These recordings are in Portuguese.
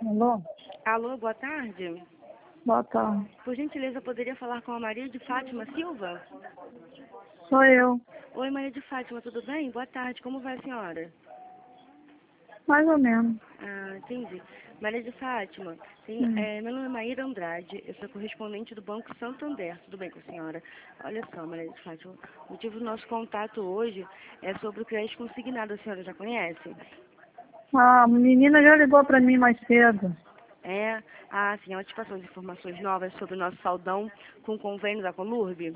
Alô? Alô, boa tarde. Boa tarde. Por gentileza, poderia falar com a Maria de Fátima Silva? Sou eu. Oi, Maria de Fátima, tudo bem? Boa tarde, como vai a senhora? Mais ou menos. Ah, entendi. Maria de Fátima, Hum. meu nome é Maíra Andrade, eu sou correspondente do Banco Santander. Tudo bem com a senhora? Olha só, Maria de Fátima, o motivo do nosso contato hoje é sobre o crédito consignado. A senhora já conhece? A menina já ligou para mim mais cedo. Sim, ela te passou as informações novas sobre o nosso saldão com o convênio da Conurb?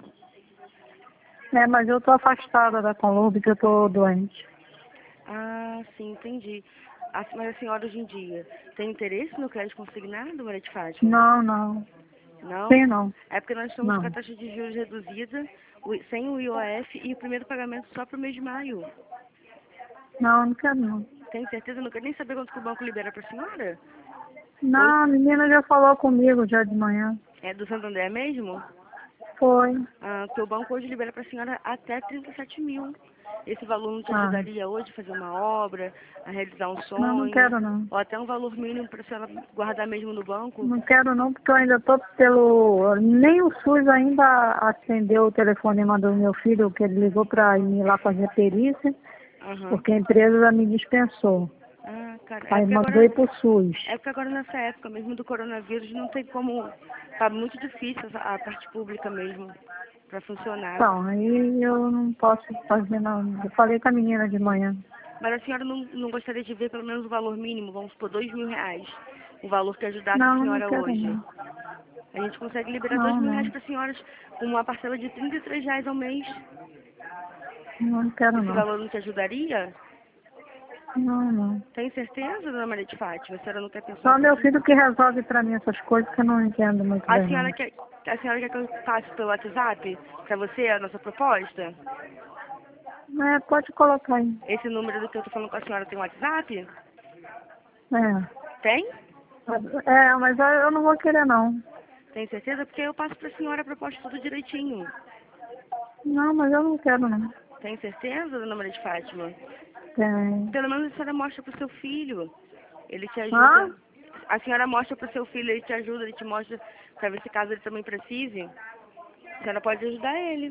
Mas eu tô afastada da Conlurb, que eu tô doente. Ah, sim, entendi. Mas a senhora hoje em dia tem interesse no crédito consignado, Maria de Fátima? Não, não. Não? Tem não. É porque nós estamos com a Não. taxa de juros reduzida, sem o IOF e o primeiro pagamento só para o mês de maio. Não, não quero não. Tem certeza? Não quero nem saber quanto que o banco libera para a senhora? Não, a menina já falou comigo já de manhã. É do Santander mesmo? Foi. Que o banco hoje libera para a senhora até 37 mil. Esse valor não te Ah. ajudaria hoje a fazer uma obra, a realizar um Não, não sonho? quero não. Ou até um valor mínimo para a senhora guardar mesmo no banco? Não quero não, porque eu ainda tô pelo... Nem o SUS ainda acendeu o telefonema do meu filho, que ele ligou para ir lá fazer perícia, Aham. porque a empresa já me dispensou. Cara, Aí mandou ir pro SUS. é porque agora nessa época mesmo do coronavírus não tem como, tá muito difícil a parte pública mesmo para funcionar. Então, aí eu não posso fazer não. Eu falei com a menina de manhã. Mas a senhora não gostaria de ver pelo menos o valor mínimo, vamos supor, R$ 2.000, o valor que ajudasse a Não, não senhora quero hoje. não. A gente consegue liberar Não, R$ 2.000 não. para senhoras com uma parcela de R$ 33 ao mês. Não quero Esse não. valor não te ajudaria? Não, não. Tem certeza, dona Maria de Fátima? A senhora não quer pensar um Só meu pouquinho? filho que resolve pra mim essas coisas que eu não entendo muito A bem senhora não. quer, a senhora quer que eu passe pelo WhatsApp para você a nossa proposta? Pode colocar aí. Esse número do que eu tô falando com a senhora tem WhatsApp? É. Tem? Mas eu não vou querer não. Tem certeza? Porque eu passo pra senhora a proposta tudo direitinho. Não, mas eu não quero não. Tem certeza, dona Maria de Fátima? Tem. Pelo menos a senhora mostra pro seu filho. Ele te Ah? ajuda. A senhora mostra pro seu filho, ele te ajuda, ele te mostra pra ver se caso ele também precise. A senhora pode ajudar ele.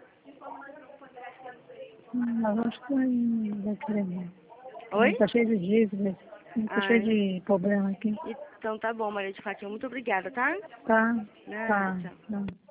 Mas acho que não vai querer não. Oi? Tá cheio de dívidas. Tá cheio Ai, de problema aqui. então tá bom, Maria de Fátima. Muito obrigada, tá? Tá, Nada, tá. tchau. Não.